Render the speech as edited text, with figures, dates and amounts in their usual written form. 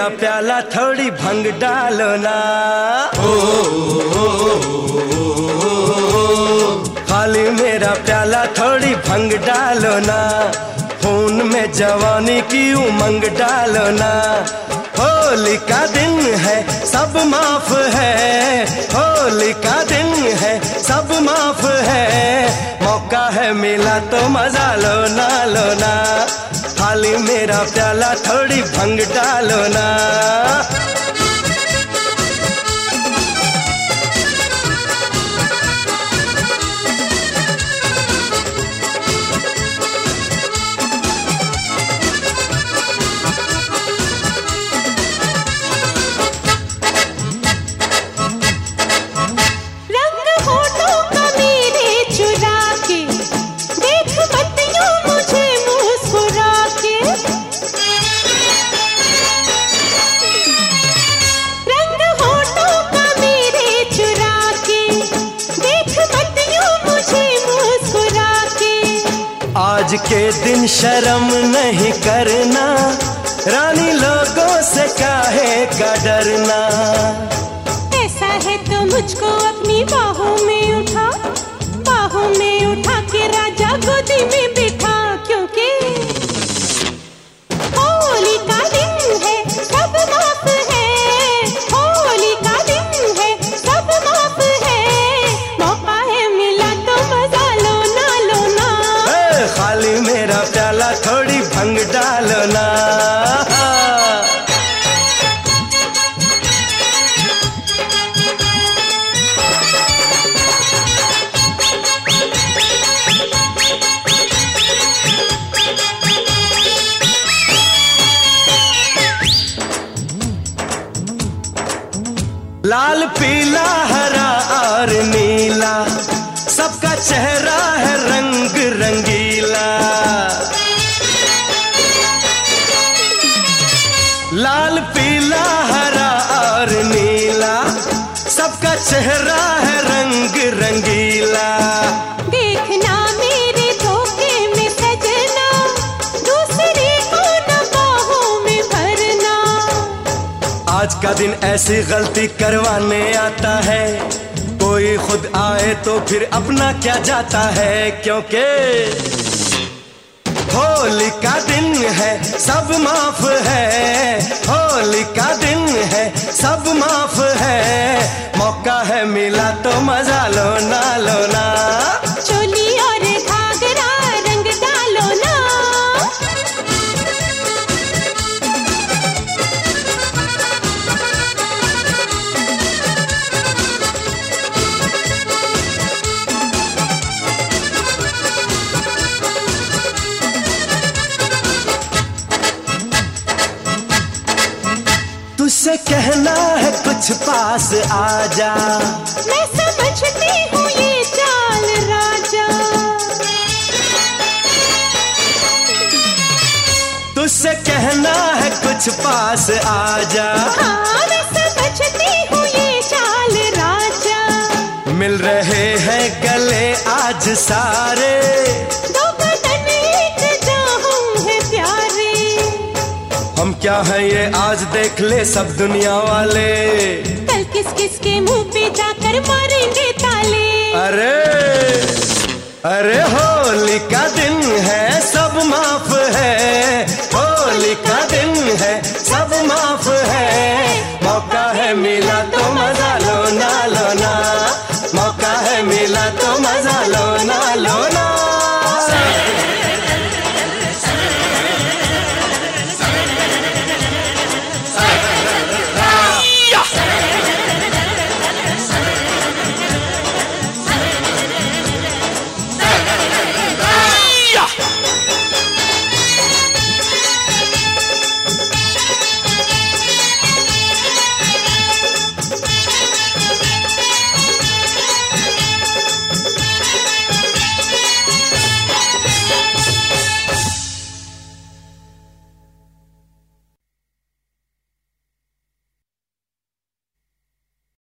प्याला थोड़ी भंग डालो ना। खाली मेरा प्याला थोड़ी भंग डालो ना। खून में जवानी की उमंग डालो ना। होली का दिन है सब माफ है, होली का दिन है सब माफ है। मौका है मिला तो मजा लो ना, लो ना। खाली मेरा प्याला थोड़ी भंग डालो ना। आज के दिन शर्म नहीं करना, रानी लोगों से काहे का डरना। ऐसा है तो मुझको अपनी बाहों में उठा, बाहों में उठा के राजा गोदी में बिठा। क्योंकि होली का दिन है सब माफ है, होली का दिन है सब माफ है। मौका है मिला तो मजा लो ना, लो ना। खाली मेरा प्याला थोड़ी भंग डालो ना। लाल पीला हरा और नीला सबका चेहरा है रंग रंगीला। लाल पीला हरा और नीला सबका चेहरा है रंग रंगीला। देखना मेरे धोखे में सजना, दूसरे को न बाहों में भरना। आज का दिन ऐसी गलती करवाने आता है, कोई खुद आए तो फिर अपना क्या जाता है। क्योंकि होली का दिन है सब माफ है, होली का दिन है सब माफ है। मौका है मिला तो मजा लो ना, लो ना। चोली और घाघरा रंग डालो ना। तुझसे कहना है कुछ पास आजा, मैं समझती हूँ ये चाल राजा। तुझसे कहना है कुछ पास आजा। हाँ मैं समझती हूँ ये चाल राजा। मिल रहे हैं गले आज सारे, दो बदन एक जाऊं है प्यारे। हम क्या है ये आज देख ले सब दुनिया वाले। कल किस किस के मुंह पे जाकर मारेंगे ताले। अरे अरे होली का दिन है